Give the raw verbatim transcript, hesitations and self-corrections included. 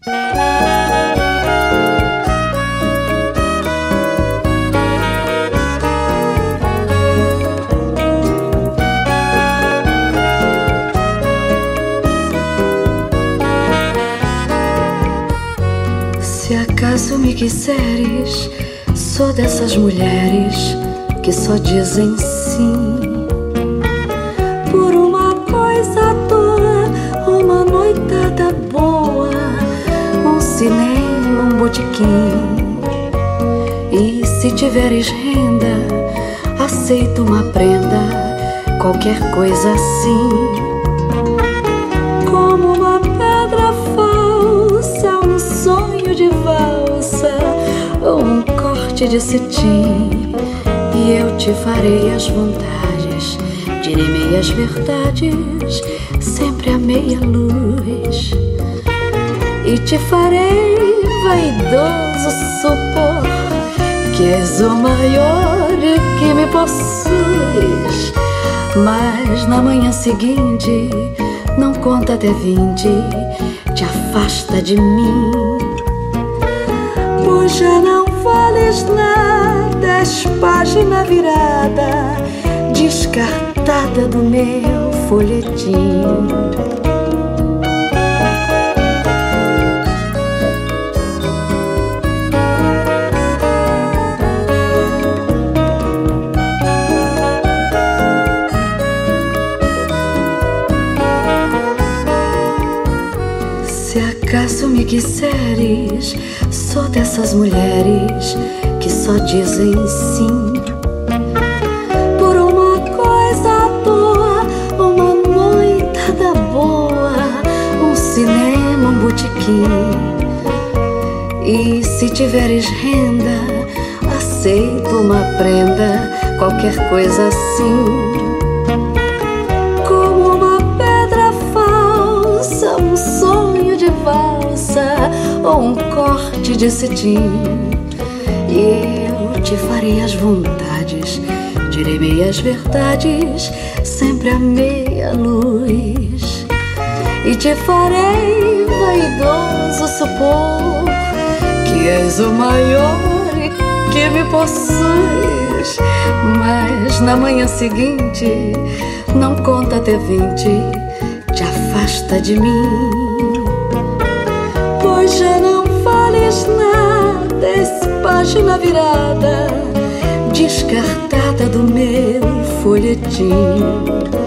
Se acaso me quiseres, sou dessas mulheres que só dizem sim por uma coisa à toa, uma noitada boa, um cinema, um botequim. E se tiveres renda, aceito uma prenda, qualquer coisa assim. Como uma pedra falsa, um sonho de valsa, ou um corte de cetim, e eu te farei as vontades, direi meias verdades, sempre a meia luz. E te farei vaidoso supor que és o maior que me possuis. Mas na manhã seguinte, não conta até vinte, te afasta de mim. Pois já não vales nada, és página virada, descartada do meu folhetim. Se acaso me quiseres, sou dessas mulheres que só dizem sim por uma coisa à toa, uma noitada boa, um cinema, um botequim. E se tiveres renda, aceito uma prenda, qualquer coisa assim. Como uma pedra falsa, um sonho de valsa, ou um corte de cetim. E eu te farei as vontades, direi meias verdades, sempre a meia luz. E te farei vaidoso supor que és o maior que me possuis. Mas na manhã seguinte, não conta até vinte, te afasta de mim. Pois já não vales nada, és página virada, descartada do meu folhetim.